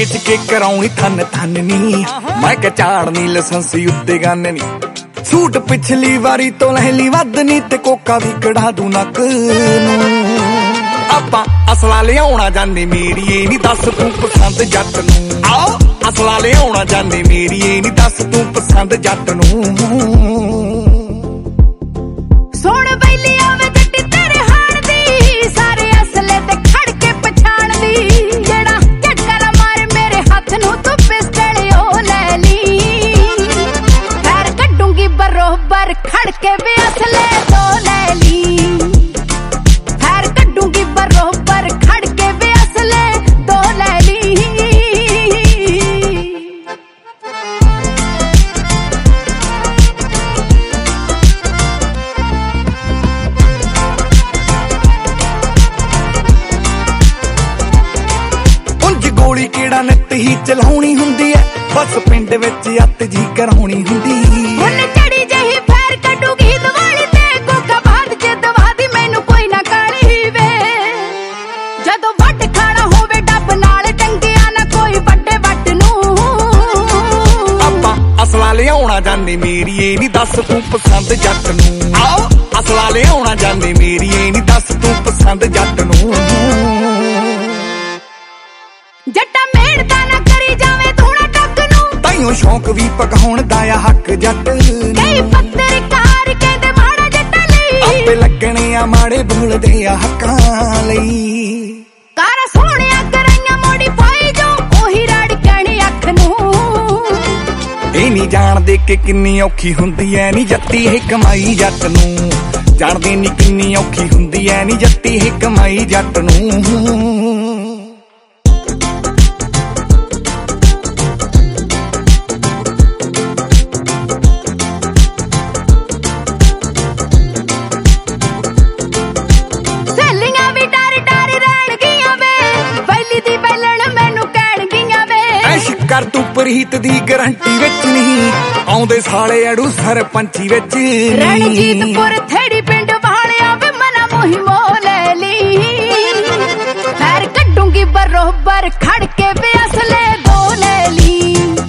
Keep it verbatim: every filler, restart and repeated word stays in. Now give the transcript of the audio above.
ਵੇਚ ਕੇ ਕਰਾਉਣੀ ਥਨ ਥਨ ਨੀ। ਮੈਂ ਕਿ ਝਾੜਨੀ ਲਾਇਸੈਂਸੀ ਉੱਤੇ ਗੰਨ ਨੀ। ਸੂਟ ਪਿਛਲੀ ਵਾਰੀ ਤੋਂ ਲਹਿਲੀ ਵੱਧ ਨੀ ਤੇ ਕੋਕਾ ਵੀ ਕਢਾ ਦੂ ਨੱਕ ਨੂੰ। ਆਪਾਂ ਅਸਲਾ ਲਿਆਉਣਾ ਜਾਂਦੇ ਮੇਰੀਏ ਨੀ ਦੱਸ ਤੂੰ ਪਸੰਦ ਜੱਟ ਨੂੰ। ਆਓ ਅਸਲਾ ਲਿਆਉਣਾ ਜਾਂਦੇ ਮੇਰੀਏ ਨੀ ਦੱਸ ਤੂੰ ਪਸੰਦ ਜੱਟ ਨੂੰ। ਸੁਣ ਬੈਲੀ ਆਵੇ ਜੱਟੀ ਤੇਰੇ ਹਾਣ ਦੀ, ਸਾਰੇ ਅਸਲੇ ਤੇ ਖੜ ਕੇ ਪਛਾਣਦੀ। ਜਿਹੜਾ ਝਟਕਾ ਮਾਰੇ ਮੇਰੇ ਹੱਥ ਨੂੰ ਤੂੰ ਪਿਸਟਲ ਉਹ ਲੈ ਲਈ। ਪੈਰ ਕੱਢੂੰਗੀ ਬਰੋਬਰ ਖੜ ਕੇ ਵੇ ਅਸਲੇ ਤੋਂ ਲੈ ਲਈ। ਪੈਰ ਕੱਢੂੰਗੀ ਬਰੋਬਰ ਖੜ ਕੇ ਵੇ ਅਸਲੇ ਤੋਂ ਲੈ ਲਈ। ਗੋਲੀ ਕਿਹੜਾ ਨਿੱਤ ਹੀ ਚਲਾਉਣੀ ਹੁੰਦੀ ਐ, ਬਸ ਪਿੰਡ ਵਿੱਚ ਅੱਤ ਜੀ ਕਰਾਉਣੀ ਹੁੰਦੀ। ਹੁਣ ਚੜੀ ਜਿਹੀ ਫੇਰ ਕੱਢੂਗੀ ਦਿਵਾਲੀ ਤੇ ਕੋਕਾ ਬਾਦ ਚ ਦਵਾ ਦੀ ਮੈਨੂੰ ਕੋਈ ਨਾ ਕਾਲੀ ਵੇ। ਜਦੋਂ ਵੱਟ ਖਾਣਾ ਹੋਵੇ ਡੱਬ ਨਾਲ ਟੰਗਿਆ ਨਾ ਕੋਈ ਵੱਡੇ ਵੱਟ ਨੂੰ। ਆਪਾਂ ਅਸਲਾ ਲਿਆਉਣਾ ਜਾਂਦੇ ਮੇਰੀਏ ਨੀ ਦੱਸ ਤੂੰ ਪਸੰਦ ਜੱਟ ਨੂੰ। ਆਓ ਅਸਲਾ ਲਿਆਉਣਾ ਜਾਂਦੇ ਮੇਰੀਏ ਨੀ ਦੱਸ ਤੂੰ ਪਸੰਦ ਜੱਟ ਨੂੰ। ਜੱਟਾ ਮਿਹਨਤਾਂ ਨਾ ਕਰੀ ਜਾਵੇ ਧੂਣਾ ਟੱਕ ਨੂੰ, ਤਾਈਓ ਸ਼ੌਂਕ ਵੀ ਪਕਾਉਣ ਦਾ ਆ ਹੱਕ ਜੱਟ। ਕਈ ਪੱਤਰਕਾਰ ਕਹਿੰਦੇ ਮਾੜਾ ਜੱਟਾਂ ਲਈ, ਆਪੇ ਲੱਗਣੇ ਆ ਮਾੜੇ ਬੋਲਦੇ ਆ ਹੱਕਾਂ ਲਈ। ਕਾਰਾਂ ਸੋਹਣਿਆ ਕਰਾਈਆਂ ਮੋਡੀਫਾਈ ਜੋ ਉਹੀ ਰੜਕਣੀ ਅੱਖ ਨੂੰ। ਇਹ ਨਹੀਂ ਜਾਣਦੇ ਕਿ ਕਿੰਨੀ ਔਖੀ ਹੁੰਦੀ ਐ ਨੀ ਜੱਟੀ ਇਹ ਕਮਾਈ ਜੱਟ ਨੂੰ। ਜਾਣਦੇ ਨੀ ਕਿੰਨੀ ਔਖੀ ਹੁੰਦੀ ਐ ਨੀ ਜੱਟੀ ਇਹ ਕਮਾਈ ਜੱਟ ਨੂੰ। ਕਰ ਤੂੰ ਪ੍ਰੀਤ ਦੀ ਗਰੰਟੀ ਵਿੱਚ ਨਹੀਂ ਆਉਂਦੇ ਸਾਲੇ ਅੜੂ ਸਰਪੰਚੀ ਵਿੱਚ। ਰਣਜੀਤਪੁਰ ਥੇੜੀ ਪਿੰਡ ਵਾਲਿਆ ਵੇ ਮਨਾ ਮੋਹੀ ਮੋ ਲੈ ਲਈ। ਪੈਰ ਕੱਢੂੰਗੀ ਬਰੋਬਰ ਖੜ ਕੇ ਵੇ ਅਸਲੇ ਦੋ ਲੈ ਲਈ।